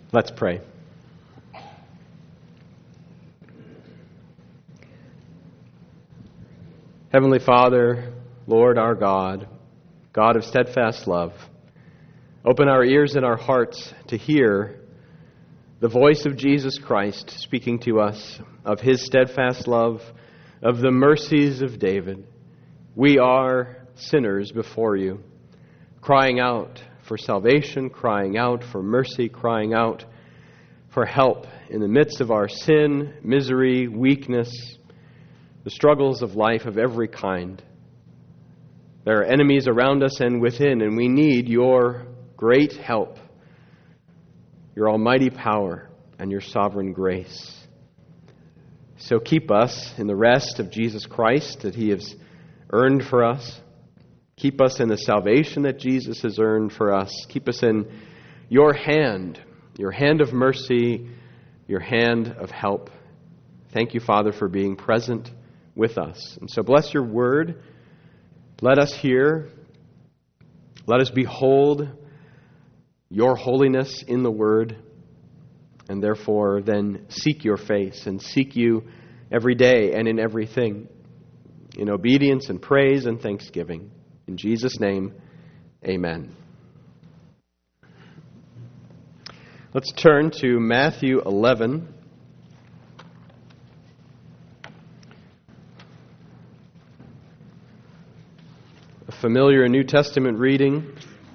Let's pray. Heavenly Father, Lord our God, God of steadfast love, open our ears and our hearts to hear the voice of Jesus Christ speaking to us of His steadfast love, of the mercies of David. We are sinners before You, crying out for salvation, crying out for mercy, crying out for help in the midst of our sin, misery, weakness, the struggles of life of every kind. There are enemies around us and within, and we need Your great help, Your almighty power, and Your sovereign grace. So keep us in the rest of Jesus Christ that He has earned for us. Keep us in the salvation that Jesus has earned for us. Keep us in Your hand of mercy, Your hand of help. Thank You, Father, for being present with us. And so bless Your word. Let us hear. Let us behold Your holiness in the word, and therefore then seek Your face and seek You every day and in everything, in obedience and praise and thanksgiving. In Jesus' name, amen. Let's turn to Matthew 11. A familiar New Testament reading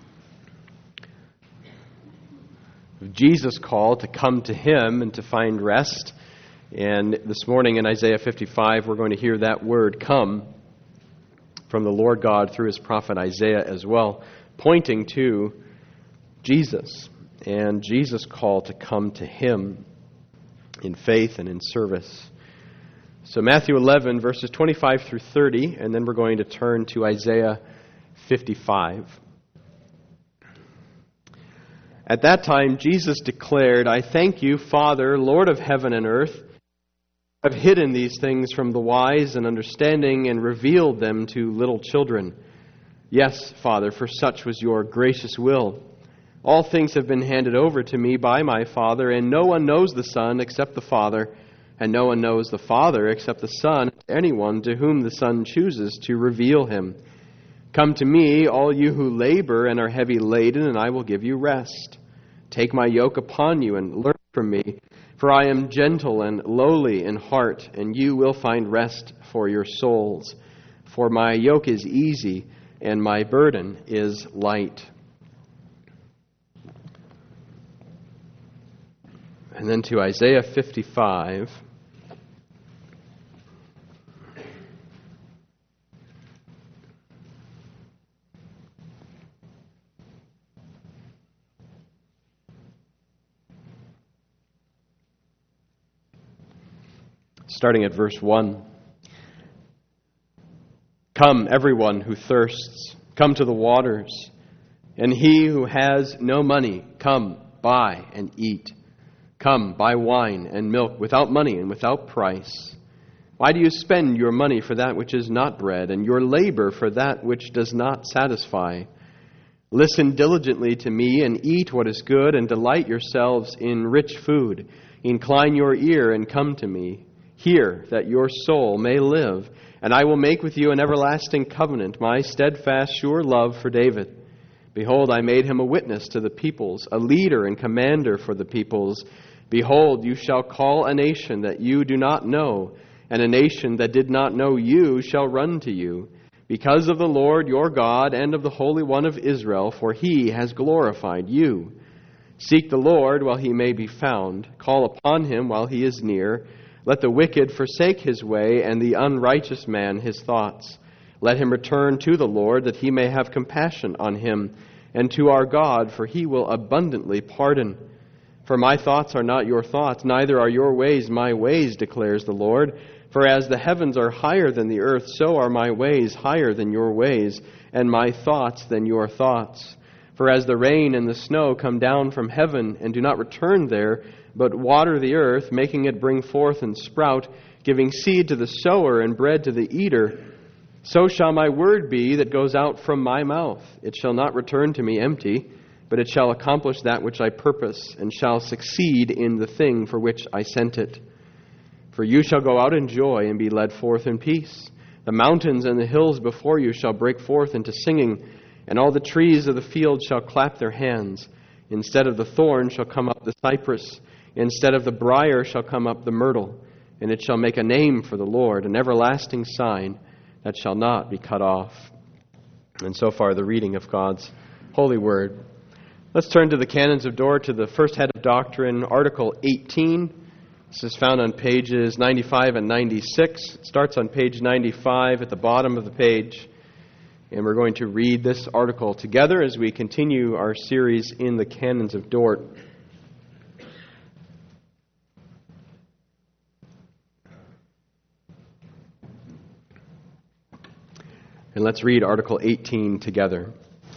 of Jesus' call to come to Him and to find rest. And this morning in Isaiah 55, we're going to hear that word come from the Lord God through His prophet Isaiah as well, pointing to Jesus and Jesus' call to come to Him in faith and in service. So Matthew 11, verses 25 through 30, and then we're going to turn to Isaiah 55. At that time, Jesus declared, "I thank You, Father, Lord of heaven and earth, have hidden these things from the wise and understanding and revealed them to little children. Yes, Father, for such was Your gracious will. All things have been handed over to Me by My Father, and no one knows the Son except the Father, and no one knows the Father except the Son, anyone to whom the Son chooses to reveal Him. Come to Me, all you who labor and are heavy laden, and I will give you rest. Take My yoke upon you and learn from Me, for I am gentle and lowly in heart, and you will find rest for your souls. For My yoke is easy, and My burden is light." And then to Isaiah 55. Starting at verse 1. "Come, everyone who thirsts, come to the waters. And he who has no money, come, buy and eat. Come, buy wine and milk without money and without price. Why do you spend your money for that which is not bread, and your labor for that which does not satisfy? Listen diligently to Me and eat what is good, and delight yourselves in rich food. Incline your ear and come to Me. Hear, that your soul may live, and I will make with you an everlasting covenant, My steadfast, sure love for David. Behold, I made him a witness to the peoples, a leader and commander for the peoples. Behold, you shall call a nation that you do not know, and a nation that did not know you shall run to you, because of the Lord your God and of the Holy One of Israel, for He has glorified you. Seek the Lord while He may be found. Call upon Him while He is near. Let the wicked forsake his way, and the unrighteous man his thoughts. Let him return to the Lord, that He may have compassion on him, and to our God, for He will abundantly pardon. For My thoughts are not your thoughts, neither are your ways My ways, declares the Lord. For as the heavens are higher than the earth, so are My ways higher than your ways, and My thoughts than your thoughts. For as the rain and the snow come down from heaven, and do not return there, but water the earth, making it bring forth and sprout, giving seed to the sower and bread to the eater, so shall My word be that goes out from My mouth. It shall not return to Me empty, but it shall accomplish that which I purpose, and shall succeed in the thing for which I sent it. For you shall go out in joy and be led forth in peace. The mountains and the hills before you shall break forth into singing, and all the trees of the field shall clap their hands. Instead of the thorn shall come up the cypress, instead of the briar shall come up the myrtle, and it shall make a name for the Lord, an everlasting sign that shall not be cut off. And so far, the reading of God's holy word. Let's turn to the Canons of Dort, to the first head of doctrine, Article 18. This is found on pages 95 and 96. It starts on page 95 at the bottom of the page. And we're going to read this article together as we continue our series in the Canons of Dort. And let's read Article 18 together.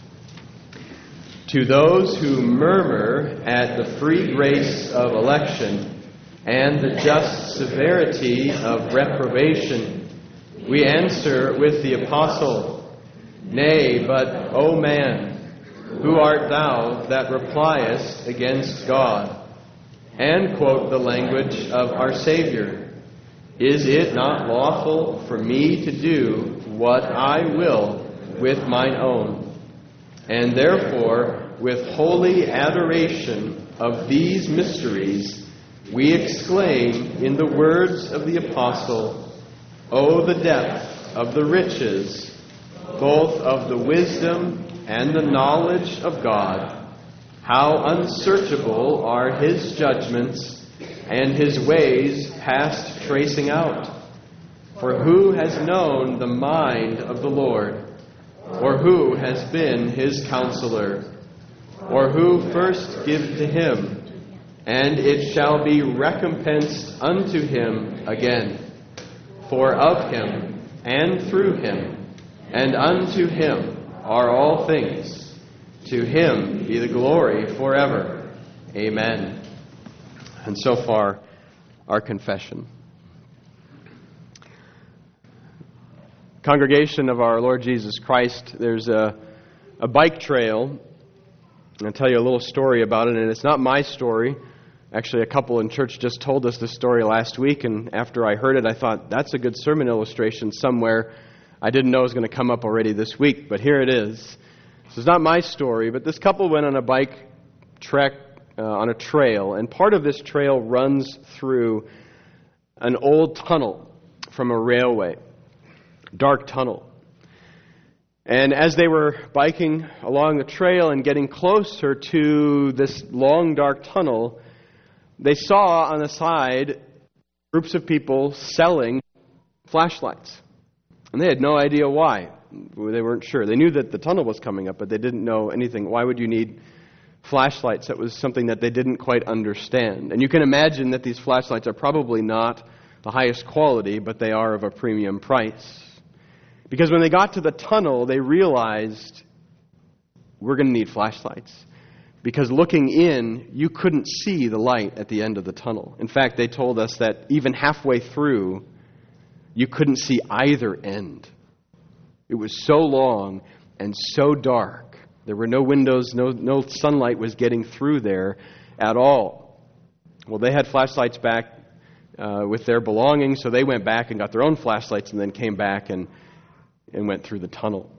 To those who murmur at the free grace of election and the just severity of reprobation, we answer with the Apostle, Nay, but, O man, who art thou that repliest against God? And quote the language of our Savior, Is it not lawful for me to do what I will with mine own? And therefore, with holy adoration of these mysteries, we exclaim in the words of the Apostle, O the depth of the riches, both of the wisdom and the knowledge of God! How unsearchable are His judgments, and His ways past tracing out! For who has known the mind of the Lord? Or who has been His counselor? Or who first give to Him, and it shall be recompensed unto Him again? For of Him, and through Him, and unto Him are all things. To Him be the glory forever. Amen. And so far, our confession. Congregation of our Lord Jesus Christ, there's a bike trail. I'll tell you a little story about it, and it's not my story. Actually, a couple in church just told us this story last week, and after I heard it, I thought, that's a good sermon illustration somewhere. I didn't know it was going to come up already this week, but here it is. This is not my story, but this couple went on a bike trek on a trail, and part of this trail runs through an old tunnel from a railway. Dark tunnel. And as they were biking along the trail and getting closer to this long dark tunnel, they saw on the side groups of people selling flashlights. And they had no idea why. They weren't sure. They knew that the tunnel was coming up, but they didn't know anything. Why would you need flashlights? That was something that they didn't quite understand. And you can imagine that these flashlights are probably not the highest quality, but they are of a premium price. Because when they got to the tunnel, they realized we're going to need flashlights. Because looking in, you couldn't see the light at the end of the tunnel. In fact, they told us that even halfway through, you couldn't see either end. It was so long and so dark. There were no windows, no sunlight was getting through there at all. Well, they had flashlights back with their belongings, so they went back and got their own flashlights and then came back and went through the tunnel.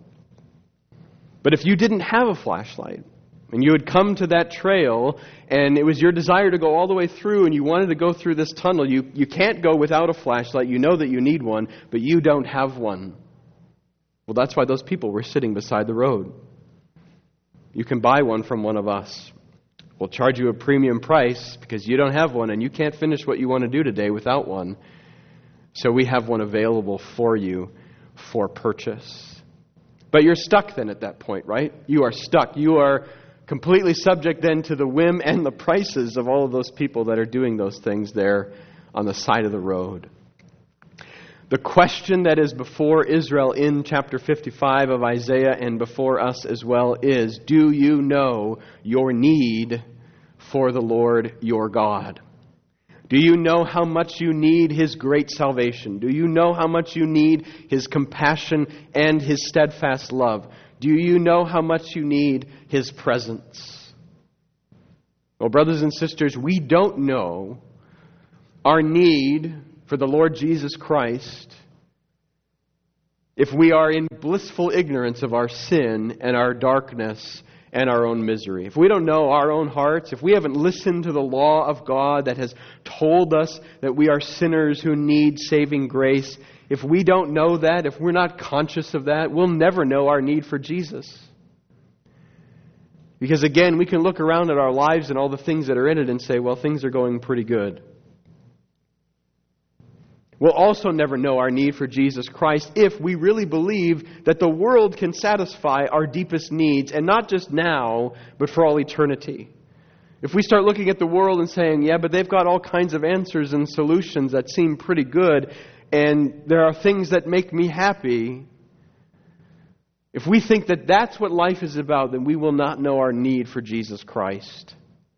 But if you didn't have a flashlight, and you had come to that trail, and it was your desire to go all the way through, and you wanted to go through this tunnel, you can't go without a flashlight. You know that you need one, but you don't have one. Well, that's why those people were sitting beside the road. You can buy one from one of us. We'll charge you a premium price because you don't have one, and you can't finish what you want to do today without one. So we have one available for you for purchase. But you're stuck then at that point, right? You are stuck. You are completely subject then to the whim and the prices of all of those people that are doing those things there on the side of the road. The question that is before Israel in chapter 55 of Isaiah and before us as well is, do you know your need for the Lord your God? Do you know how much you need His great salvation? Do you know how much you need His compassion and His steadfast love? Do you know how much you need His presence? Well, brothers and sisters, we don't know our need for the Lord Jesus Christ if we are in blissful ignorance of our sin and our darkness and our own misery. If we don't know our own hearts, if we haven't listened to the law of God that has told us that we are sinners who need saving grace, if we don't know that, if we're not conscious of that, we'll never know our need for Jesus. Because again, we can look around at our lives and all the things that are in it and say, well, things are going pretty good. We'll also never know our need for Jesus Christ if we really believe that the world can satisfy our deepest needs, and not just now, but for all eternity. If we start looking at the world and saying, yeah, but they've got all kinds of answers and solutions that seem pretty good, and there are things that make me happy, if we think that that's what life is about, then we will not know our need for Jesus Christ.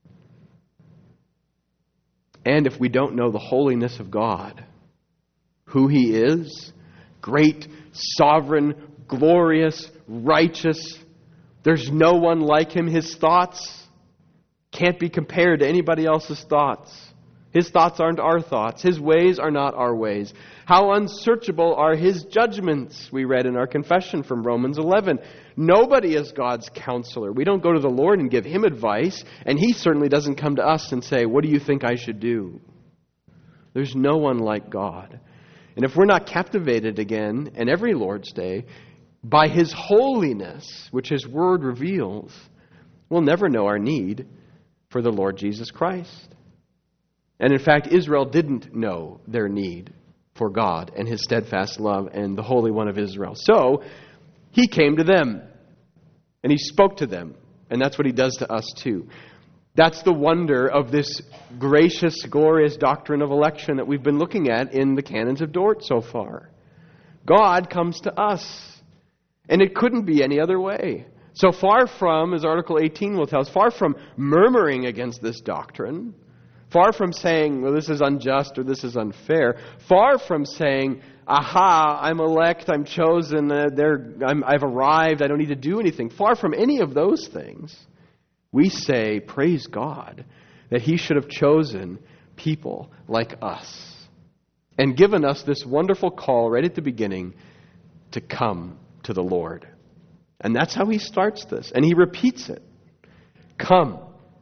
And if we don't know the holiness of God, who He is, great, sovereign, glorious, righteous, there's no one like Him. His thoughts can't be compared to anybody else's thoughts. His thoughts aren't our thoughts. His ways are not our ways. How unsearchable are His judgments, we read in our confession from Romans 11. Nobody is God's counselor. We don't go to the Lord and give Him advice, and He certainly doesn't come to us and say, what do you think I should do? There's no one like God. And if we're not captivated again, and every Lord's Day, by His holiness, which His Word reveals, we'll never know our need for the Lord Jesus Christ. And in fact, Israel didn't know their need for God and His steadfast love and the Holy One of Israel. So, He came to them, and He spoke to them, and that's what He does to us too. That's the wonder of this gracious, glorious doctrine of election that we've been looking at in the canons of Dort so far. God comes to us, and it couldn't be any other way. So far from, as Article 18 will tell us, far from murmuring against this doctrine, far from saying, well, this is unjust or this is unfair, far from saying, aha, I'm elect, I'm chosen, I've arrived, I don't need to do anything, far from any of those things, we say, praise God, that He should have chosen people like us and given us this wonderful call right at the beginning to come to the Lord. And that's how He starts this. And He repeats it. Come.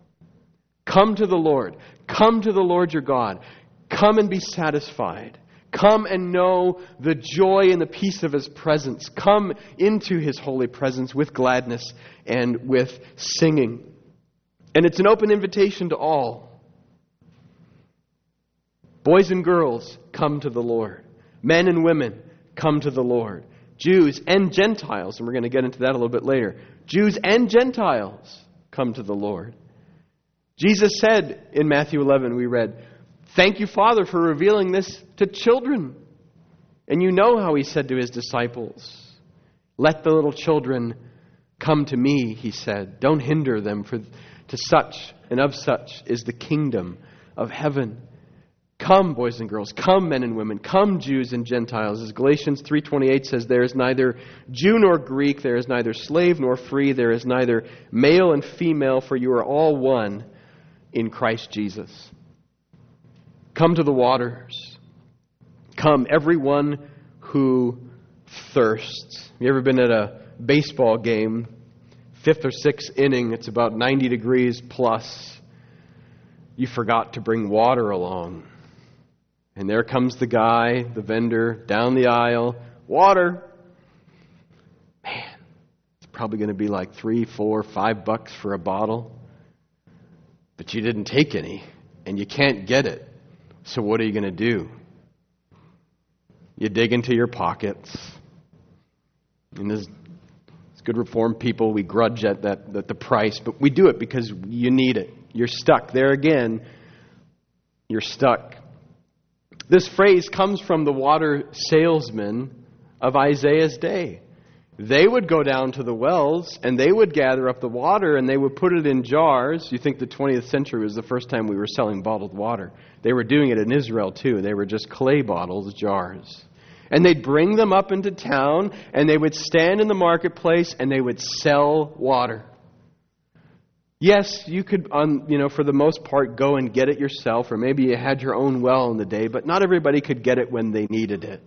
Come to the Lord. Come to the Lord your God. Come and be satisfied. Come and know the joy and the peace of His presence. Come into His holy presence with gladness and with singing. And it's an open invitation to all. Boys and girls, come to the Lord. Men and women, come to the Lord. Jews and Gentiles, and we're going to get into that a little bit later. Jews and Gentiles, come to the Lord. Jesus said in Matthew 11, we read, thank you, Father, for revealing this to children. And you know how He said to His disciples, let the little children come to me, He said. Don't hinder them, for to such and of such is the kingdom of heaven. Come, boys and girls, come, men and women, come, Jews and Gentiles. As Galatians 3:28 says, there is neither Jew nor Greek, there is neither slave nor free, there is neither male and female, for you are all one in Christ Jesus. Come to the waters. Come, everyone who thirsts. Have you ever been at a baseball game? Fifth or sixth inning, it's about 90 degrees plus. You forgot to bring water along. And there comes the guy, the vendor, down the aisle. Water! Man, it's probably going to be like $3, $4, $5 for a bottle. But you didn't take any, and you can't get it. So what are you going to do? You dig into your pockets. And as good Reformed people, we grudge at the price, but we do it because you need it. You're stuck. There again, you're stuck. This phrase comes from the water salesmen of Isaiah's day. They would go down to the wells and they would gather up the water and they would put it in jars. You think the 20th century was the first time we were selling bottled water. They were doing it in Israel too. They were just clay bottles, jars. And they'd bring them up into town and they would stand in the marketplace and they would sell water. Yes, you could, for the most part, go and get it yourself, or maybe you had your own well in the day, but not everybody could get it when they needed it.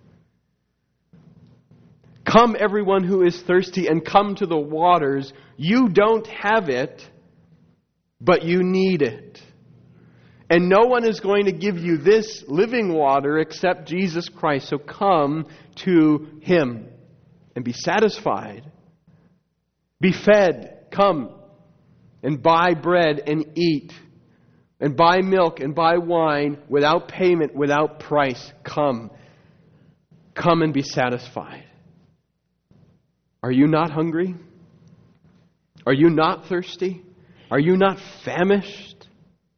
Come, everyone who is thirsty, and come to the waters. You don't have it, but you need it. And no one is going to give you this living water except Jesus Christ. So come to Him and be satisfied. Be fed. Come and buy bread and eat. And buy milk and buy wine without payment, without price. Come. Come and be satisfied. Are you not hungry? Are you not thirsty? Are you not famished?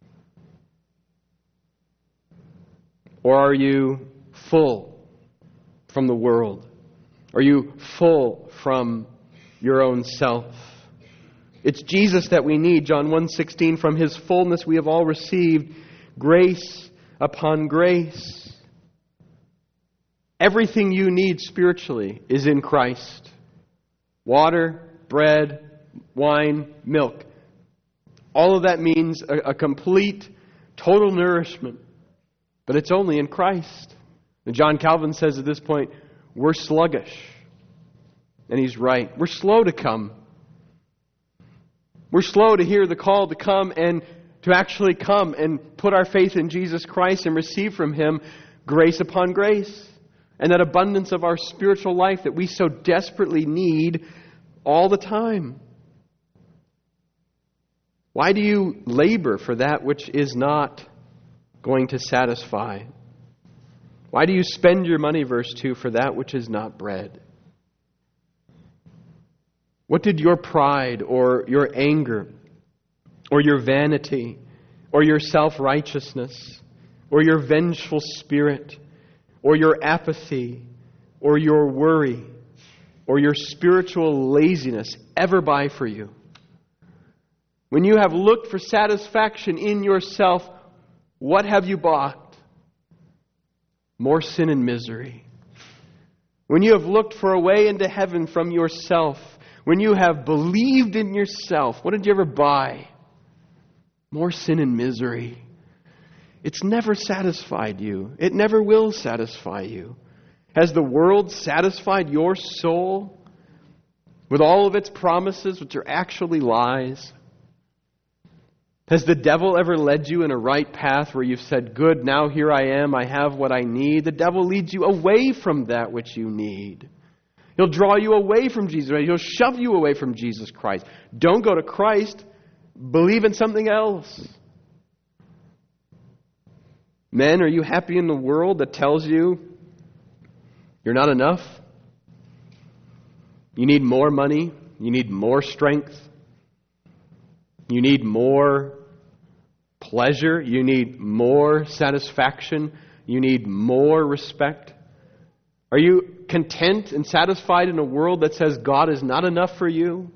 Or are you full from the world? Are you full from your own self? It's Jesus that we need. John 1:16, from His fullness we have all received grace upon grace. Everything you need spiritually is in Christ. Water, bread, wine, milk. All of that means a complete, total nourishment. But it's only in Christ. And John Calvin says at this point, we're sluggish. And he's right. We're slow to come. We're slow to hear the call to come and to actually come and put our faith in Jesus Christ and receive from Him grace upon grace. And that abundance of our spiritual life that we so desperately need all the time. Why do you labor for that which is not going to satisfy? Why do you spend your money, verse 2, for that which is not bread? What did your pride or your anger or your vanity or your self-righteousness or your vengeful spirit or your apathy or your worry or your spiritual laziness ever buy for you? When you have looked for satisfaction in yourself, what have you bought? More sin and misery. When you have looked for a way into heaven from yourself, when you have believed in yourself, what did you ever buy? More sin and misery. It's never satisfied you. It never will satisfy you. Has the world satisfied your soul with all of its promises, which are actually lies? Has the devil ever led you in a right path where you've said, good, now here I am, I have what I need? The devil leads you away from that which you need. He'll draw you away from Jesus. He'll shove you away from Jesus Christ. Don't go to Christ. Believe in something else. Men, are you happy in the world that tells you you're not enough? You need more money. You need more strength. You need more pleasure. You need more satisfaction. You need more respect. Are you content and satisfied in a world that says God is not enough for you?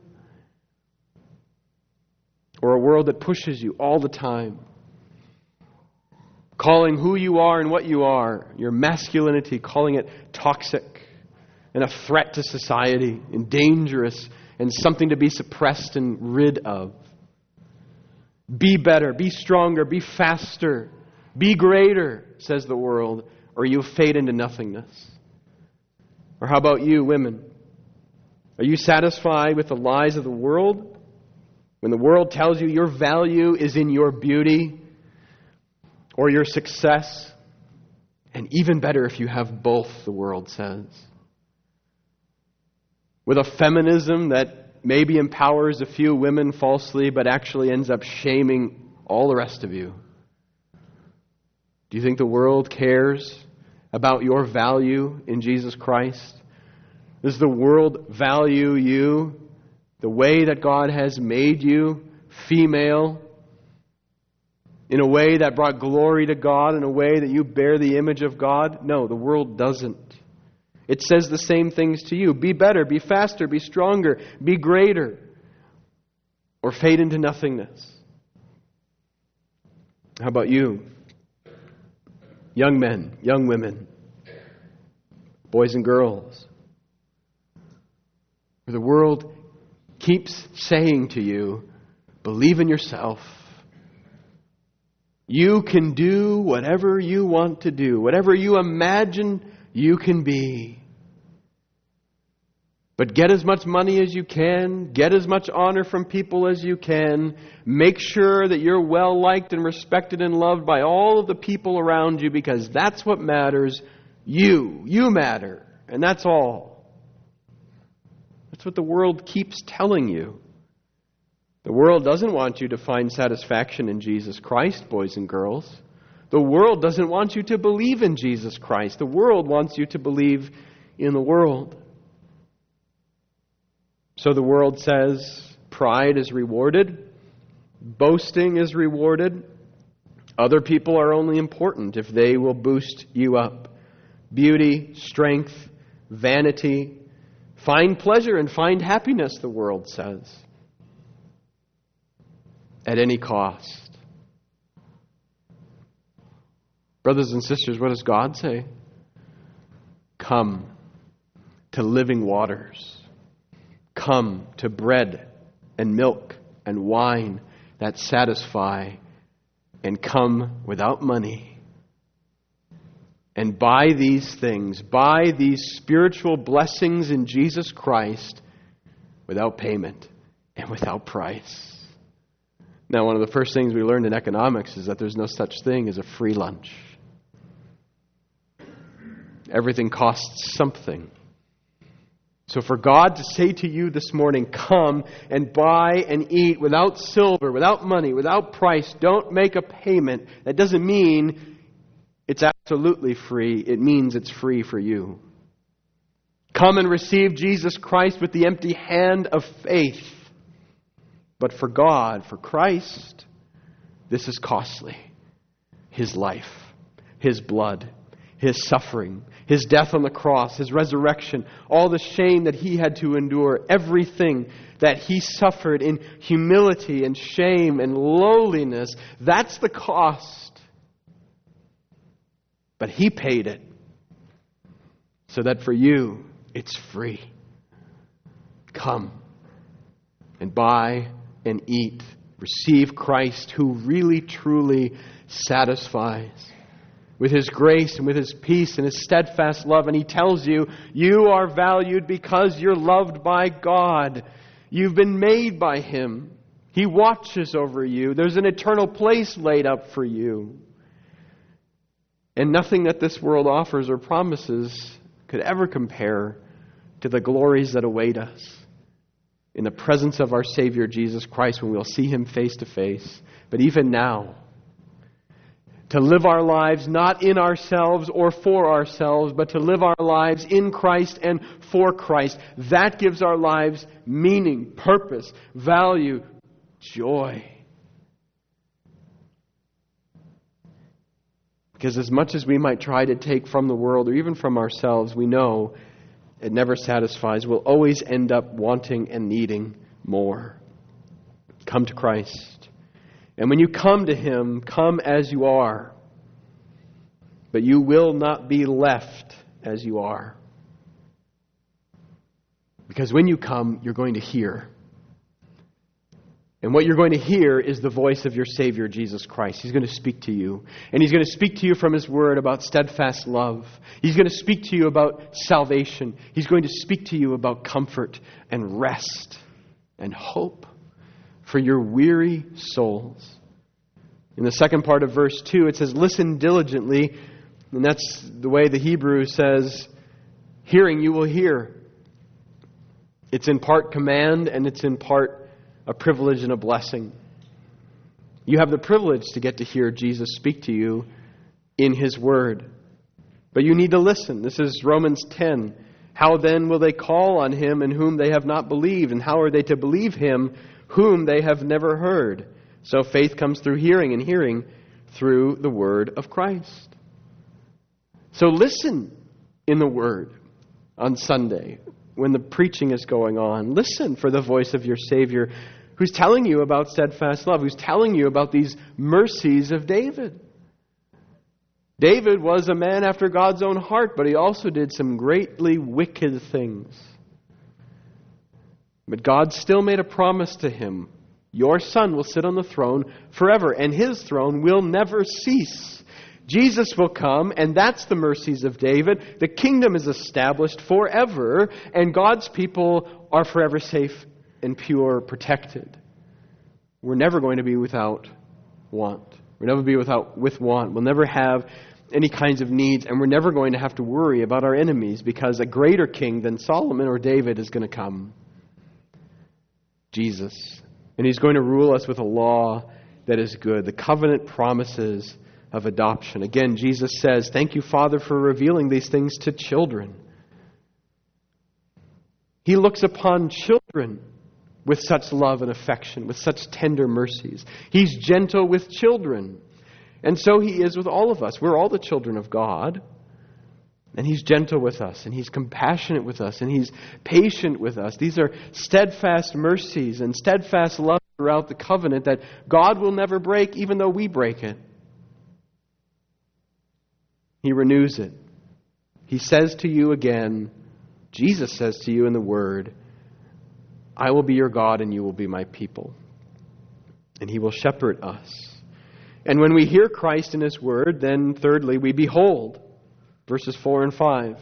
Or a world that pushes you all the time, calling who you are and what you are, your masculinity, calling it toxic and a threat to society and dangerous and something to be suppressed and rid of? Be better, be stronger, be faster, be greater, says the world, or you fade into nothingness. Or how about you, women? Are you satisfied with the lies of the world? When the world tells you your value is in your beauty or your success, and even better if you have both, the world says. With a feminism that maybe empowers a few women falsely, but actually ends up shaming all the rest of you. Do you think the world cares about your value in Jesus Christ? Does the world value you the way that God has made you, female, in a way that brought glory to God, in a way that you bear the image of God? No, the world doesn't. It says the same things to you. Be better, be faster, be stronger, be greater, or fade into nothingness. How about you? Young men, young women, boys and girls. The world keeps saying to you, Believe in yourself. You can do whatever you want to do. Whatever you imagine you can be. But get as much money as you can. Get as much honor from people as you can. Make sure that you're well liked and respected and loved by all of the people around you, because that's what matters. You matter. And that's all. That's what the world keeps telling you. The world doesn't want you to find satisfaction in Jesus Christ, boys and girls. The world doesn't want you to believe in Jesus Christ. The world wants you to believe in the world. So the world says pride is rewarded, boasting is rewarded. Other people are only important if they will boost you up. Beauty, strength, vanity. Find pleasure and find happiness, the world says. At any cost. Brothers and sisters, what does God say? Come to living waters. Come to bread and milk and wine that satisfy, and come without money. And buy these things, buy these spiritual blessings in Jesus Christ without payment and without price. Now, one of the first things we learned in economics is that there's no such thing as a free lunch. Everything costs something. So for God to say to you this morning, come and buy and eat without silver, without money, without price, don't make a payment, that doesn't mean it's absolutely free. It means it's free for you. Come and receive Jesus Christ with the empty hand of faith. But for God, for Christ, this is costly. His life, His blood, His suffering, His death on the cross, His resurrection, all the shame that He had to endure, everything that He suffered in humility and shame and lowliness, that's the cost. But He paid it so that for you, it's free. Come and buy and eat. Receive Christ, who really, truly satisfies with His grace and with His peace and His steadfast love. And He tells you, you are valued because you're loved by God. You've been made by Him. He watches over you. There's an eternal place laid up for you. And nothing that this world offers or promises could ever compare to the glories that await us in the presence of our Savior Jesus Christ when we'll see Him face to face. But even now, to live our lives not in ourselves or for ourselves, but to live our lives in Christ and for Christ, that gives our lives meaning, purpose, value, joy. Because as much as we might try to take from the world or even from ourselves, we know it never satisfies. We'll always end up wanting and needing more. Come to Christ. And when you come to Him, come as you are. But you will not be left as you are. Because when you come, you're going to hear. And what you're going to hear is the voice of your Savior, Jesus Christ. He's going to speak to you. And He's going to speak to you from His Word about steadfast love. He's going to speak to you about salvation. He's going to speak to you about comfort and rest and hope for your weary souls. In the second part of verse 2, it says, listen diligently. And that's the way the Hebrew says, hearing you will hear. It's in part command and it's in part a privilege and a blessing. You have the privilege to get to hear Jesus speak to you in His Word. But you need to listen. This is Romans 10. How then will they call on Him in whom they have not believed? And how are they to believe Him whom they have never heard? So faith comes through hearing, and hearing through the Word of Christ. So listen in the Word on Sunday when the preaching is going on. Listen for the voice of your Savior who's telling you about steadfast love, who's telling you about these mercies of David. David was a man after God's own heart, but he also did some greatly wicked things. But God still made a promise to him Your Son will sit on the throne forever, and His throne will never cease. Jesus will come, and that's the mercies of David. The kingdom is established forever, and God's people are forever safe and pure, protected. We're never going to be without want. We'll never be with want. We'll never have any kinds of needs, and we're never going to have to worry about our enemies, because a greater king than Solomon or David is going to come. Jesus. And He's going to rule us with a law that is good. The covenant promises of adoption. Again, Jesus says, "Thank you, Father, for revealing these things to children." He looks upon children with such love and affection, with such tender mercies. He's gentle with children. And so He is with all of us. We're all the children of God. And He's gentle with us, and He's compassionate with us, and He's patient with us. These are steadfast mercies and steadfast love throughout the covenant that God will never break, even though we break it. He renews it. He says to you again, Jesus says to you in the Word, "I will be your God and you will be my people." And He will shepherd us. And when we hear Christ in His Word, then thirdly, we behold. Verses 4 and 5.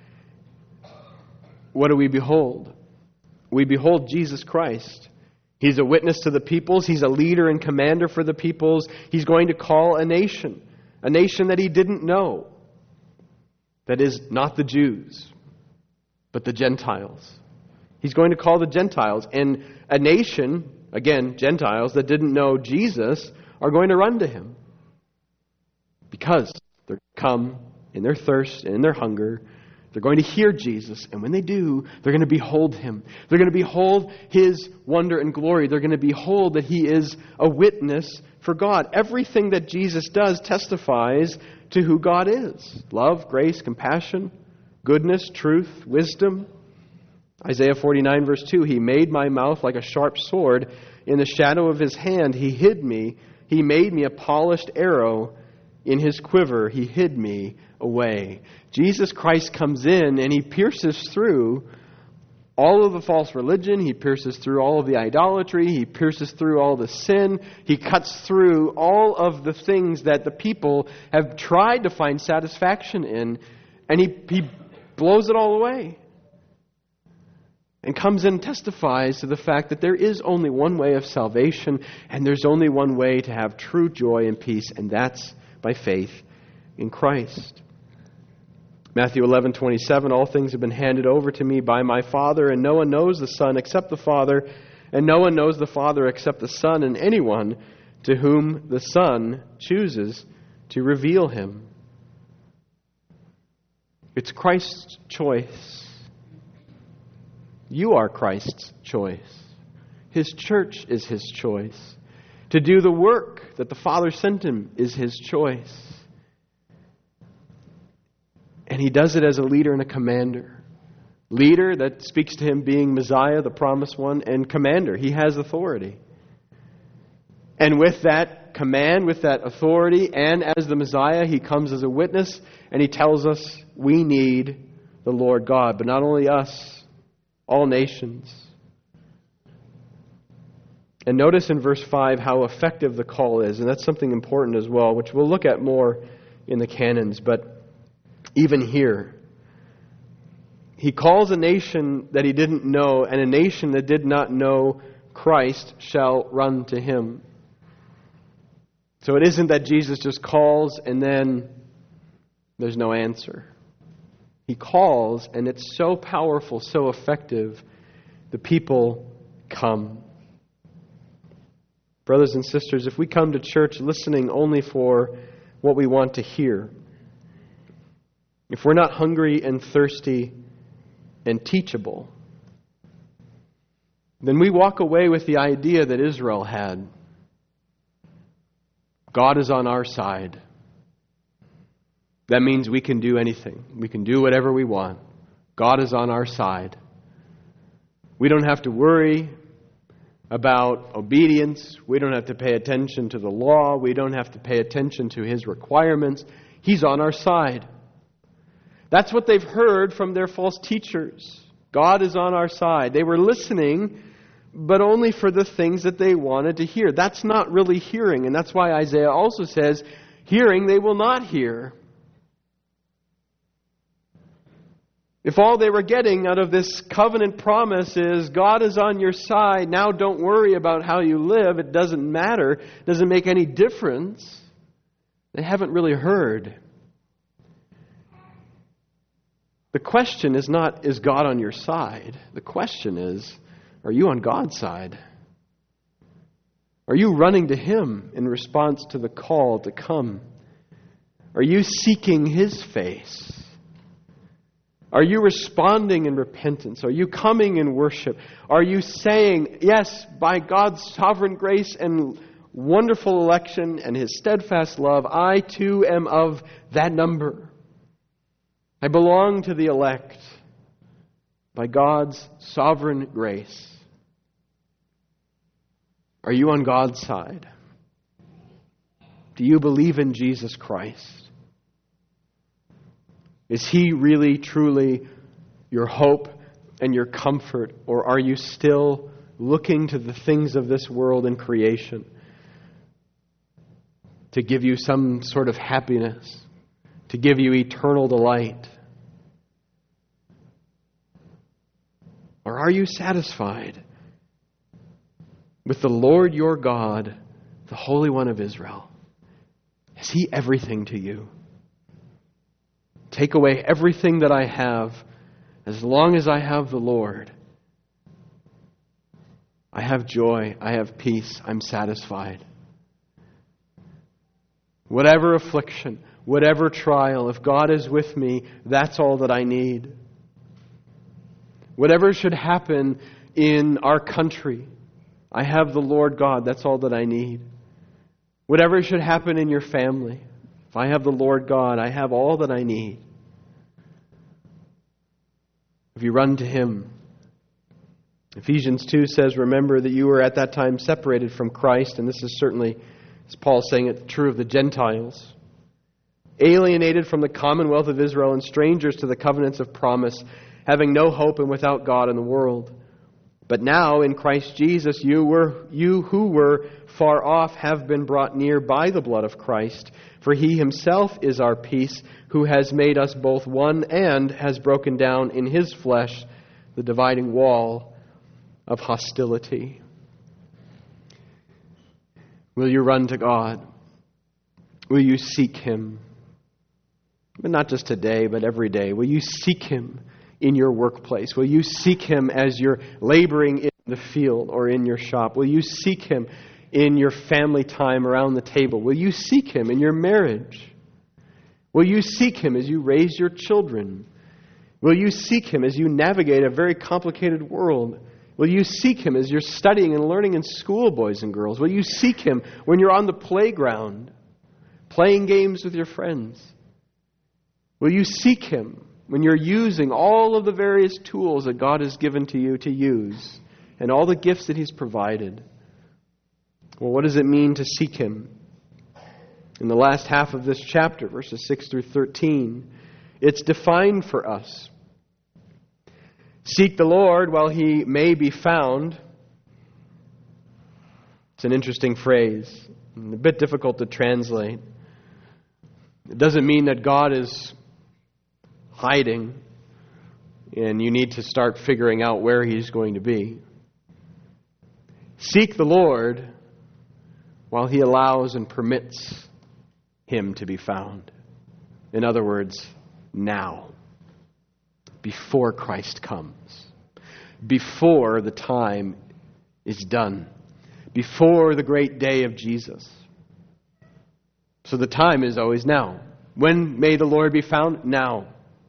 What do we behold? We behold Jesus Christ. He's a witness to the peoples. He's a leader and commander for the peoples. He's going to call a nation that He didn't know. That is, not the Jews, but the Gentiles. He's going to call the Gentiles. And a nation, again, Gentiles, that didn't know Jesus are going to run to Him. Because they're come in their thirst and in their hunger. They're going to hear Jesus. And when they do, they're going to behold Him. They're going to behold His wonder and glory. They're going to behold that He is a witness for God. Everything that Jesus does testifies to who God is. Love, grace, compassion, goodness, truth, wisdom. Isaiah 49 verse 2, He made my mouth like a sharp sword. In the shadow of His hand He hid me. He made me a polished arrow. In His quiver He hid me away. Jesus Christ comes in and He pierces through all of the false religion. He pierces through all of the idolatry. He pierces through all the sin. He cuts through all of the things that the people have tried to find satisfaction in. And He blows it all away. And comes in and testifies to the fact that there is only one way of salvation, and there's only one way to have true joy and peace, and that's by faith in Christ. Matthew 11:27, all things have been handed over to me by my Father, and no one knows the Son except the Father, and no one knows the Father except the Son, and anyone to whom the Son chooses to reveal Him. It's Christ's choice. You are Christ's choice. His church is His choice. To do the work that the Father sent Him is His choice. And He does it as a leader and a commander. Leader that speaks to Him being Messiah, the promised one, and commander. He has authority. And with that command, with that authority, and as the Messiah, He comes as a witness, and He tells us we need the Lord God. But not only us, all nations. And notice in verse 5 how effective the call is. And that's something important as well, which we'll look at more in the canons. But even here, He calls a nation that He didn't know, and a nation that did not know Christ shall run to Him. So it isn't that Jesus just calls and then there's no answer. He calls, and it's so powerful, so effective, the people come. Brothers and sisters, if we come to church listening only for what we want to hear, if we're not hungry and thirsty and teachable, then we walk away with the idea that Israel had. God is on our side. That means we can do anything. We can do whatever we want. God is on our side. We don't have to worry about obedience. We don't have to pay attention to the law. We don't have to pay attention to His requirements. He's on our side. That's what they've heard from their false teachers. God is on our side. They were listening but only for the things that they wanted to hear. That's not really hearing, and that's why Isaiah also says, hearing they will not hear. If all they were getting out of this covenant promise is God is on your side, now don't worry about how you live, it doesn't matter, it doesn't make any difference, they haven't really heard. The question is not, is God on your side? The question is, are you on God's side? Are you running to Him in response to the call to come? Are you seeking His face? Are you responding in repentance? Are you coming in worship? Are you saying, yes, by God's sovereign grace and wonderful election and His steadfast love, I too am of that number. I belong to the elect by God's sovereign grace. Are you on God's side? Do you believe in Jesus Christ? Is He really, truly your hope and your comfort? Or are you still looking to the things of this world and creation to give you some sort of happiness, to give you eternal delight? Or are you satisfied with the Lord your God, the Holy One of Israel? Is He everything to you? Take away everything that I have. As long as I have the Lord, I have joy, I have peace, I'm satisfied. Whatever affliction, whatever trial, if God is with me, that's all that I need. Whatever should happen in our country, I have the Lord God, that's all that I need. Whatever should happen in your family, if I have the Lord God, I have all that I need. If you run to Him. Ephesians 2 says, remember that you were at that time separated from Christ, and this is certainly, as Paul saying it, true of the Gentiles. Alienated from the commonwealth of Israel and strangers to the covenants of promise, having no hope and without God in the world. But now in Christ Jesus, you who were far off have been brought near by the blood of Christ. For He Himself is our peace, who has made us both one and has broken down in His flesh the dividing wall of hostility. Will you run to God? Will you seek Him? But not just today, but every day. Will you seek Him in your workplace? Will you seek Him as you're laboring in the field or in your shop? Will you seek Him in your family time around the table? Will you seek Him in your marriage? Will you seek Him as you raise your children? Will you seek Him as you navigate a very complicated world? Will you seek Him as you're studying and learning in school, boys and girls? Will you seek Him when you're on the playground, playing games with your friends? Will you seek Him when you're using all of the various tools that God has given to you to use and all the gifts that He's provided? Well, what does it mean to seek Him? In the last half of this chapter, verses 6 through 13, it's defined for us. Seek the Lord while He may be found. It's an interesting phrase, a bit difficult to translate. It doesn't mean that God is hiding and you need to start figuring out where He's going to be. Seek the Lord while He allows and permits Him to be found. In other words, now. Before Christ comes. Before the time is done. Before the great day of Jesus. So the time is always now. When may the Lord be found? Now.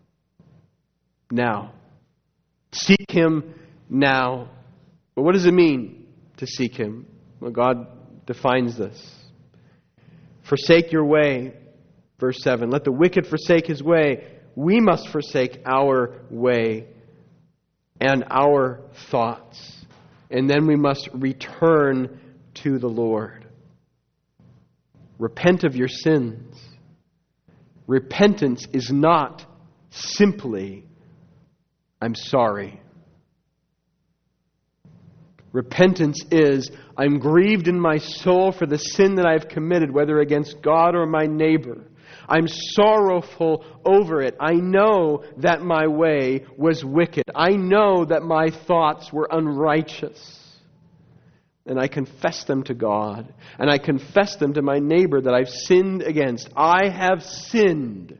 Now. Seek Him now. But what does it mean to seek Him? Well, God defines this. Forsake your way. Verse 7. Let the wicked forsake his way. We must forsake our way and our thoughts. And then we must return to the Lord. Repent of your sins. Repentance is not simply, I'm sorry. Repentance is, I'm grieved in my soul for the sin that I've committed, whether against God or my neighbor. I'm sorrowful over it. I know that my way was wicked. I know that my thoughts were unrighteous. And I confess them to God. And I confess them to my neighbor that I've sinned against. I have sinned.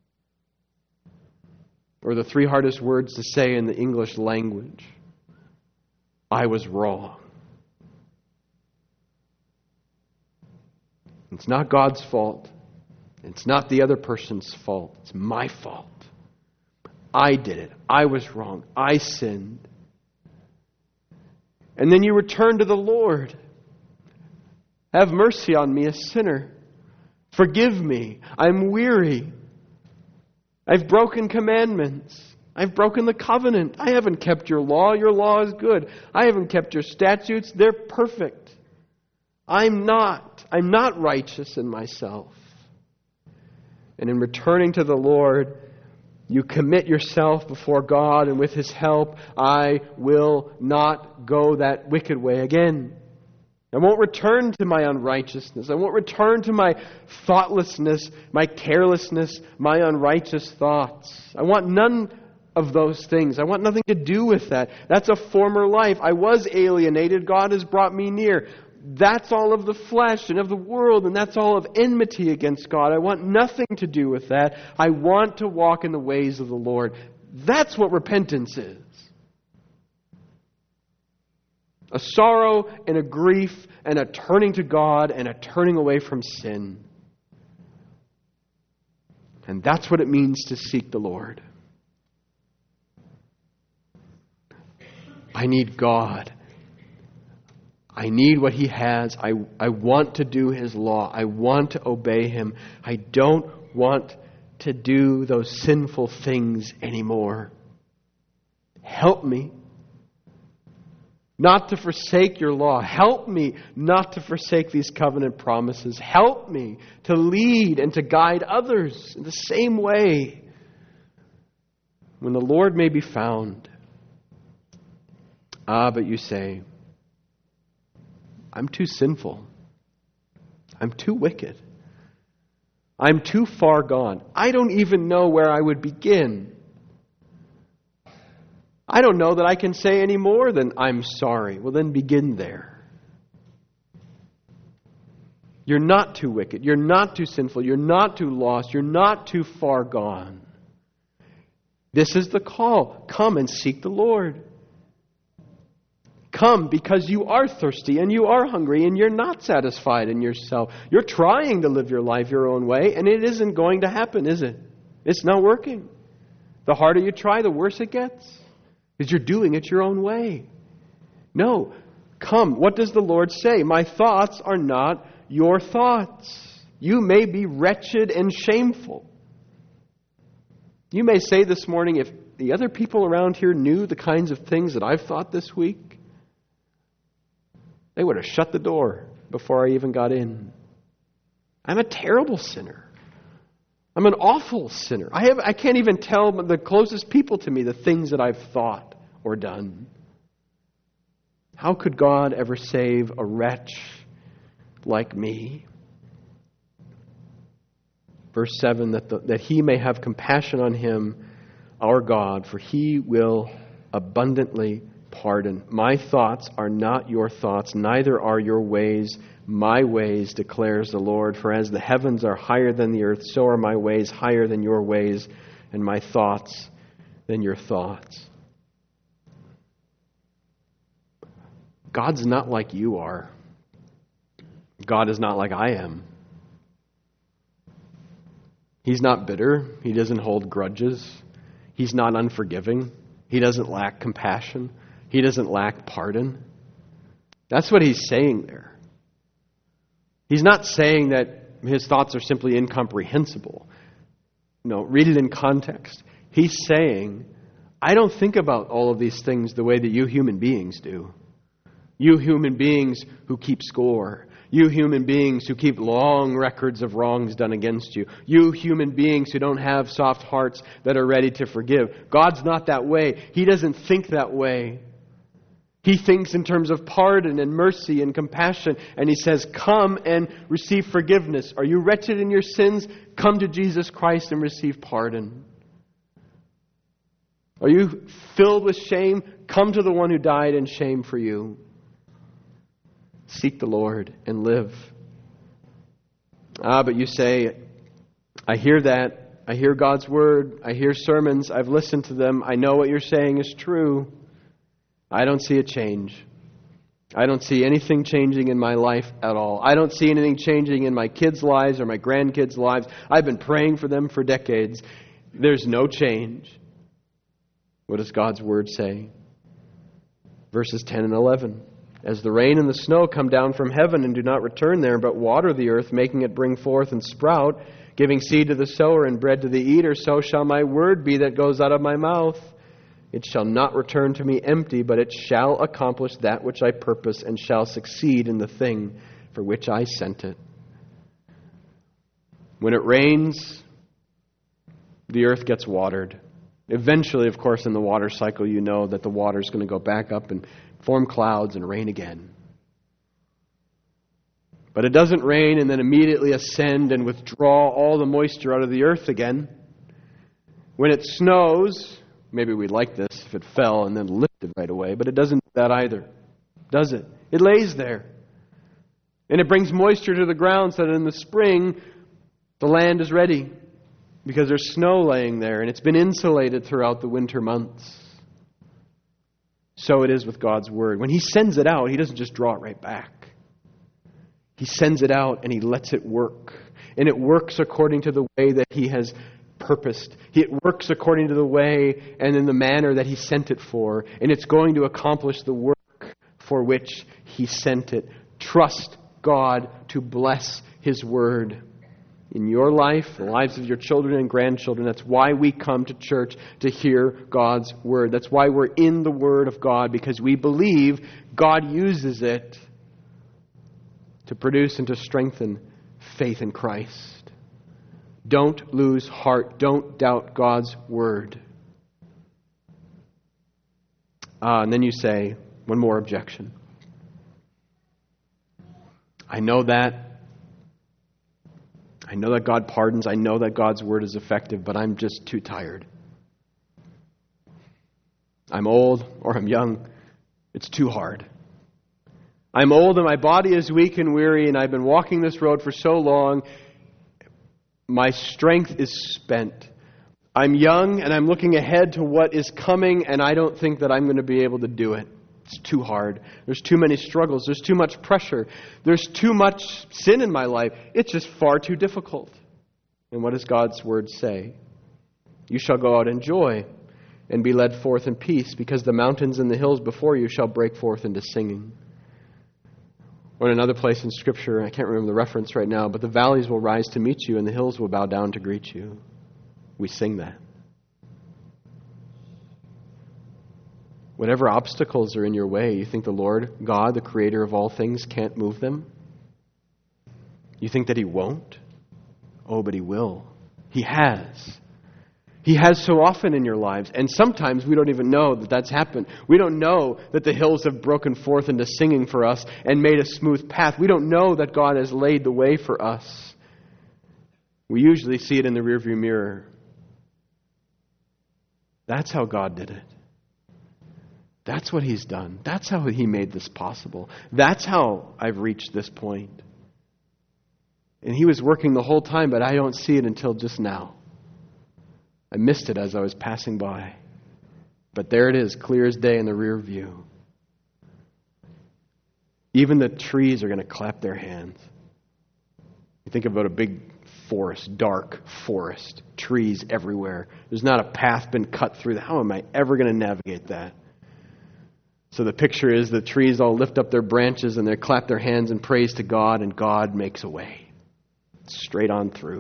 Or the three hardest words to say in the English language. I was wrong. It's not God's fault. It's not the other person's fault. It's my fault. I did it. I was wrong. I sinned. And then you return to the Lord. Have mercy on me, a sinner. Forgive me. I'm weary. I've broken commandments. I've broken the covenant. I haven't kept your law. Your law is good. I haven't kept your statutes. They're perfect. I'm not righteous in myself. And in returning to the Lord, you commit yourself before God, and with His help, I will not go that wicked way again. I won't return to my unrighteousness. I won't return to my thoughtlessness, my carelessness, my unrighteous thoughts. I want none of those things. I want nothing to do with that. That's a former life. I was alienated. God has brought me near. That's all of the flesh and of the world, and that's all of enmity against God. I want nothing to do with that. I want to walk in the ways of the Lord. That's what repentance is. A sorrow and a grief and a turning to God and a turning away from sin. And that's what it means to seek the Lord. I need God. I need what He has. I want to do His law. I want to obey Him. I don't want to do those sinful things anymore. Help me not to forsake your law. Help me not to forsake these covenant promises. Help me to lead and to guide others in the same way. When the Lord may be found. But you say, I'm too sinful. I'm too wicked. I'm too far gone. I don't even know where I would begin. I don't know that I can say any more than I'm sorry. Well, then begin there. You're not too wicked. You're not too sinful. You're not too lost. You're not too far gone. This is the call. Come and seek the Lord. Come because you are thirsty and you are hungry and you're not satisfied in yourself. You're trying to live your life your own way, and it isn't going to happen, is it? It's not working. The harder you try, the worse it gets. Because you're doing it your own way. No. Come. What does the Lord say? My thoughts are not your thoughts. You may be wretched and shameful. You may say this morning, if the other people around here knew the kinds of things that I've thought this week, they would have shut the door before I even got in. I'm a terrible sinner. I'm an awful sinner. I can't even tell the closest people to me the things that I've thought or done. How could God ever save a wretch like me? Verse 7, that He may have compassion on him, our God, for He will abundantly pardon. My thoughts are not your thoughts, neither are your ways my ways, declares the Lord. For as the heavens are higher than the earth, so are my ways higher than your ways, and my thoughts than your thoughts. God's not like you are. God is not like I am. He's not bitter. He doesn't hold grudges. He's not unforgiving. He doesn't lack compassion. He doesn't lack pardon. That's what He's saying there. He's not saying that His thoughts are simply incomprehensible. No, read it in context. He's saying, I don't think about all of these things the way that you human beings do. You human beings who keep score. You human beings who keep long records of wrongs done against you. You human beings who don't have soft hearts that are ready to forgive. God's not that way. He doesn't think that way. He thinks in terms of pardon and mercy and compassion. And He says, come and receive forgiveness. Are you wretched in your sins? Come to Jesus Christ and receive pardon. Are you filled with shame? Come to the one who died in shame for you. Seek the Lord and live. But you say, I hear that. I hear God's word. I hear sermons. I've listened to them. I know what you're saying is true. I don't see a change. I don't see anything changing in my life at all. I don't see anything changing in my kids' lives or my grandkids' lives. I've been praying for them for decades. There's no change. What does God's word say? Verses 10 and 11. As the rain and the snow come down from heaven and do not return there, but water the earth, making it bring forth and sprout, giving seed to the sower and bread to the eater, so shall my word be that goes out of my mouth. It shall not return to me empty, but it shall accomplish that which I purpose and shall succeed in the thing for which I sent it. When it rains, the earth gets watered. Eventually, of course, in the water cycle, you know that the water is going to go back up and form clouds and rain again. But it doesn't rain and then immediately ascend and withdraw all the moisture out of the earth again. When it snows, maybe we'd like this if it fell and then lifted right away, but it doesn't do that either, does it? It lays there. And it brings moisture to the ground so that in the spring, the land is ready because there's snow laying there and it's been insulated throughout the winter months. So it is with God's word. When He sends it out, He doesn't just draw it right back. He sends it out and He lets it work. And it works according to the way that He has purposed. It works according to the way and in the manner that He sent it for. And it's going to accomplish the work for which He sent it. Trust God to bless His word in your life, the lives of your children and grandchildren. That's why we come to church, to hear God's word. That's why we're in the word of God, because we believe God uses it to produce and to strengthen faith in Christ. Don't lose heart. Don't doubt God's word. And then you say, one more objection. I know that God pardons. I know that God's word is effective, but I'm just too tired. I'm old or I'm young. It's too hard. I'm old and my body is weak and weary, and I've been walking this road for so long. My strength is spent. I'm young and I'm looking ahead to what is coming, and I don't think that I'm going to be able to do it. It's too hard. There's too many struggles. There's too much pressure. There's too much sin in my life. It's just far too difficult. And what does God's word say? You shall go out in joy and be led forth in peace, because the mountains and the hills before you shall break forth into singing. Or in another place in Scripture, I can't remember the reference right now, but the valleys will rise to meet you and the hills will bow down to greet you. We sing that. Whatever obstacles are in your way, you think the Lord, God, the creator of all things, can't move them? You think that He won't? Oh, but He will. He has. He has so often in your lives. And sometimes we don't even know that that's happened. We don't know that the hills have broken forth into singing for us and made a smooth path. We don't know that God has laid the way for us. We usually see it in the rearview mirror. That's how God did it. That's what He's done. That's how He made this possible. That's how I've reached this point. And He was working the whole time, but I don't see it until just now. I missed it as I was passing by. But there it is, clear as day in the rear view. Even the trees are going to clap their hands. You think about a big forest, dark forest, trees everywhere. There's not a path been cut through. How am I ever going to navigate that? So the picture is the trees all lift up their branches and they clap their hands in praise to God, and God makes a way. Straight on through.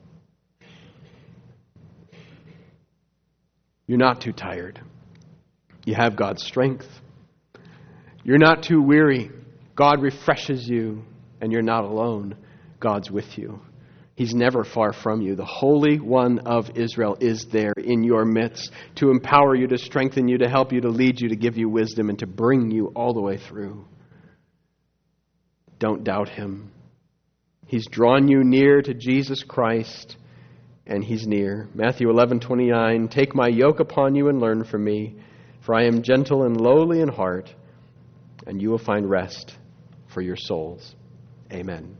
You're not too tired. You have God's strength. You're not too weary. God refreshes you, and you're not alone. God's with you. He's never far from you. The Holy One of Israel is there in your midst to empower you, to strengthen you, to help you, to lead you, to give you wisdom, and to bring you all the way through. Don't doubt Him. He's drawn you near to Jesus Christ, and He's near. Matthew 11:29, "Take my yoke upon you and learn from me, for I am gentle and lowly in heart, and you will find rest for your souls." Amen.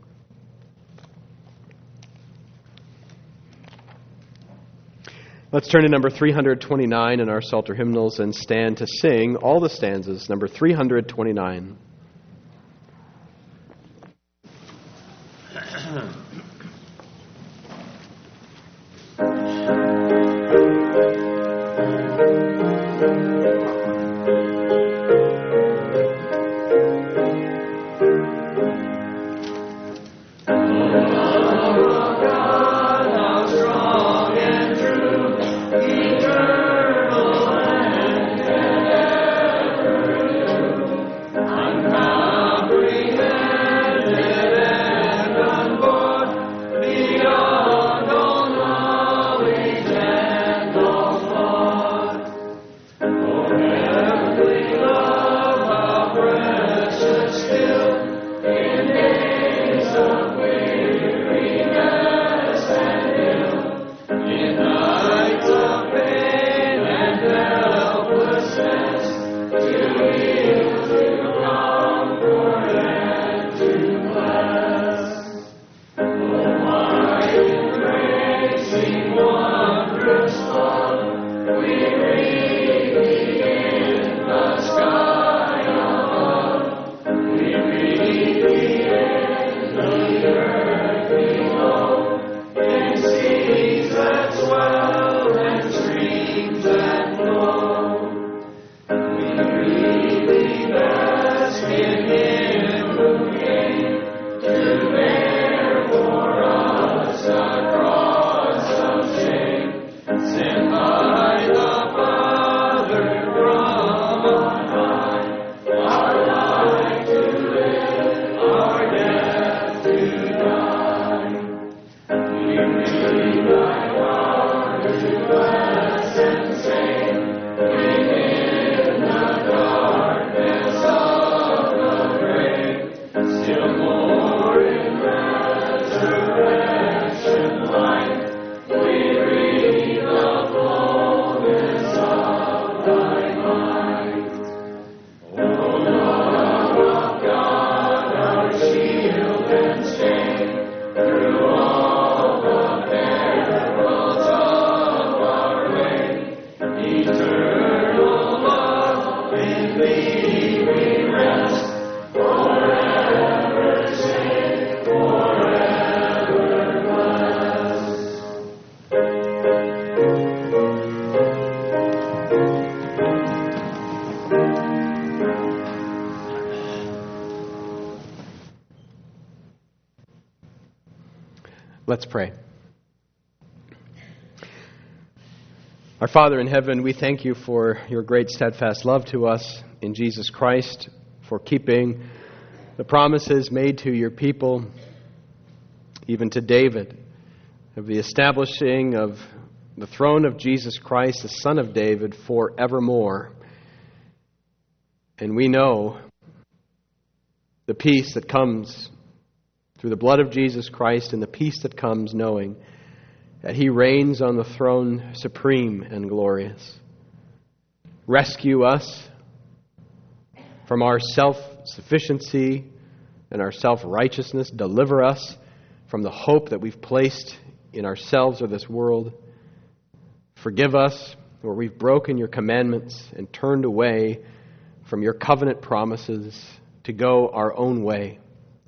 Let's turn to number 329 in our Psalter hymnals and stand to sing all the stanzas. Number 329. Let's pray. Our Father in heaven, we thank you for your great steadfast love to us in Jesus Christ, for keeping the promises made to your people, even to David, of the establishing of the throne of Jesus Christ, the Son of David, forevermore. And we know the peace that comes through the blood of Jesus Christ, and the peace that comes knowing that He reigns on the throne supreme and glorious. Rescue us from our self-sufficiency and our self-righteousness. Deliver us from the hope that we've placed in ourselves or this world. Forgive us where we've broken your commandments and turned away from your covenant promises to go our own way.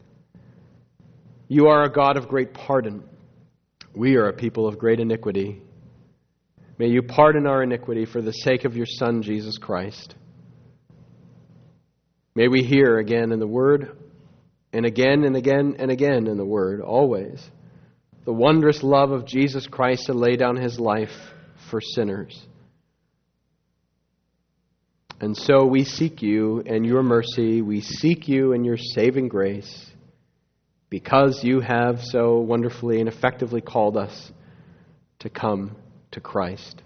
You are a God of great pardon. We are a people of great iniquity. May you pardon our iniquity for the sake of your Son, Jesus Christ. May we hear again in the Word, and again and again and again in the Word, always, the wondrous love of Jesus Christ to lay down His life for sinners. And so we seek you and your mercy. We seek you and your saving grace. because you have so wonderfully and effectively called us to come to Christ.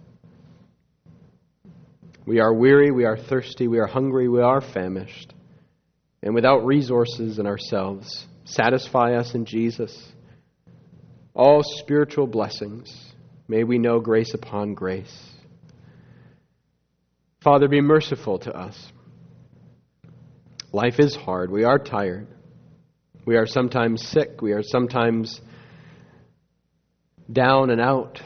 We are weary, we are thirsty, we are hungry, we are famished, and without resources in ourselves. Satisfy us in Jesus. All spiritual blessings, may we know grace upon grace. Father, be merciful to us. Life is hard. We are tired. We are sometimes sick. We are sometimes down and out.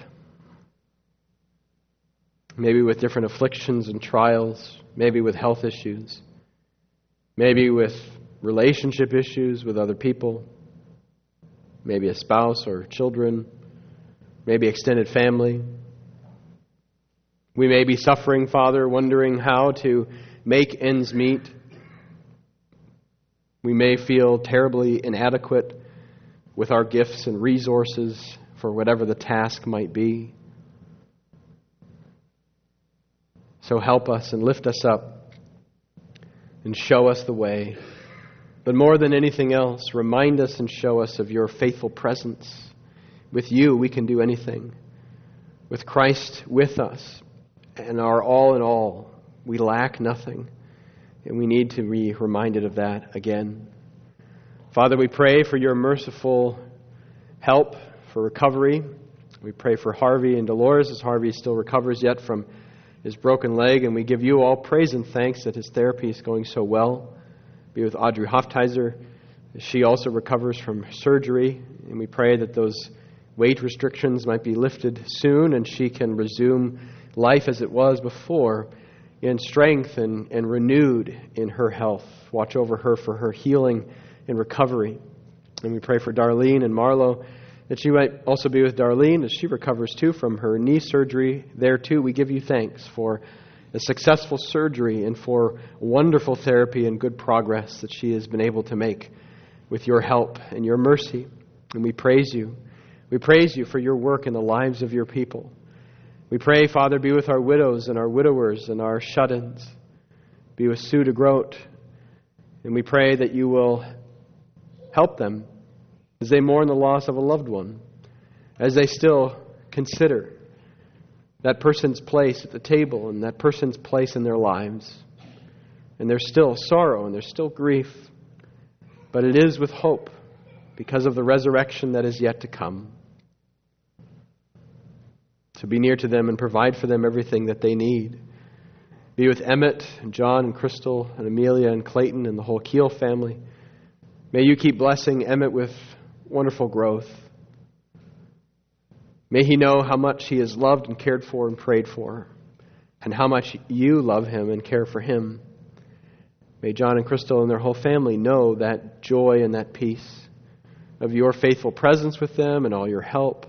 Maybe with different afflictions and trials. Maybe with health issues. Maybe with relationship issues with other people. Maybe a spouse or children. Maybe extended family. We may be suffering, Father, wondering how to make ends meet. We may feel terribly inadequate with our gifts and resources for whatever the task might be. So help us and lift us up and show us the way. But more than anything else, remind us and show us of your faithful presence. With you, we can do anything. With Christ with us and our all in all, we lack nothing. And we need to be reminded of that again. Father, we pray for your merciful help for recovery. We pray for Harvey and Dolores as Harvey still recovers yet from his broken leg. And we give you all praise and thanks that his therapy is going so well. Be with Audrey Hoftheiser as she also recovers from surgery. And we pray that those weight restrictions might be lifted soon and she can resume life as it was before, in strength and renewed in her health. Watch over her for her healing and recovery. And we pray for Darlene and Marlo, that you might also be with Darlene as she recovers too from her knee surgery. There too, we give you thanks for a successful surgery and for wonderful therapy and good progress that she has been able to make with your help and your mercy. And we praise you. We praise you for your work in the lives of your people. We pray, Father, be with our widows and our widowers and our shut-ins. Be with Sue DeGroat. And we pray that you will help them as they mourn the loss of a loved one, as they still consider that person's place at the table and that person's place in their lives. And there's still sorrow and there's still grief, but it is with hope because of the resurrection that is yet to come. To be near to them and provide for them everything that they need. Be with Emmett and John and Crystal and Amelia and Clayton and the whole Keel family. May you keep blessing Emmett with wonderful growth. May he know how much he is loved and cared for and prayed for, and how much you love him and care for him. May John and Crystal and their whole family know that joy and that peace of your faithful presence with them and all your help.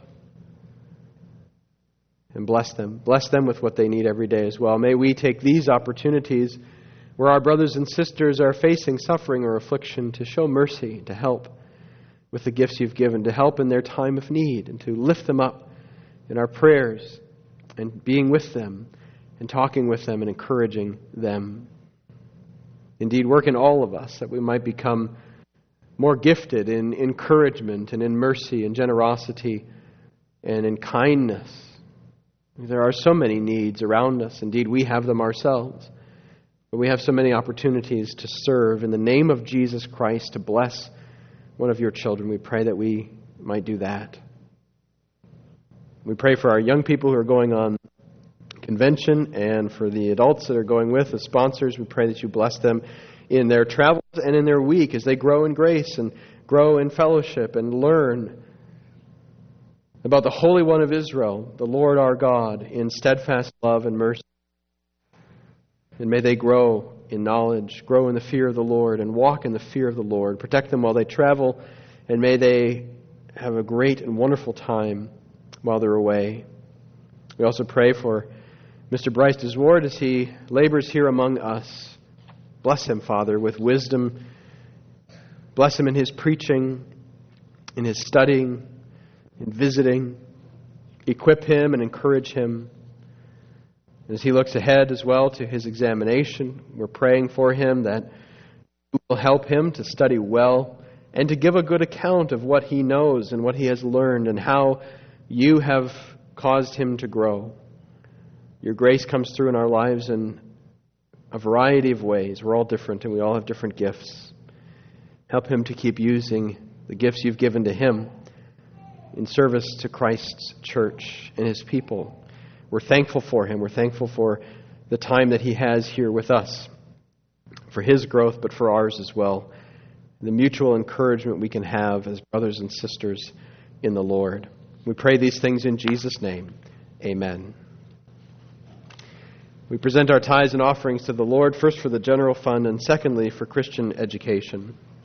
And bless them. Bless them with what they need every day as well. May we take these opportunities where our brothers and sisters are facing suffering or affliction to show mercy, to help with the gifts you've given, to help in their time of need, and to lift them up in our prayers and being with them and talking with them and encouraging them. Indeed, work in all of us that we might become more gifted in encouragement and in mercy and generosity and in kindness. There are so many needs around us. Indeed, we have them ourselves. But we have so many opportunities to serve in the name of Jesus Christ, to bless one of your children. We pray that we might do that. We pray for our young people who are going on convention and for the adults that are going with, the sponsors. We pray that you bless them in their travels and in their week as they grow in grace and grow in fellowship and learn about the Holy One of Israel, the Lord our God, in steadfast love and mercy. And may they grow in knowledge, grow in the fear of the Lord, and walk in the fear of the Lord. Protect them while they travel, and may they have a great and wonderful time while they're away. We also pray for Mr. Bryce Desward as he labors here among us. Bless him, Father, with wisdom. Bless him in his preaching, in his studying, in visiting. Equip him and encourage him. As he looks ahead as well to his examination, we're praying for him that you will help him to study well and to give a good account of what he knows and what he has learned and how you have caused him to grow. Your grace comes through in our lives in a variety of ways. We're all different and we all have different gifts. Help him to keep using the gifts you've given to him in service to Christ's church and his people. We're thankful for him. We're thankful for the time that he has here with us, for his growth, but for ours as well. The mutual encouragement we can have as brothers and sisters in the Lord. We pray these things in Jesus' name. Amen. We present our tithes and offerings to the Lord, first for the general fund and secondly for Christian education.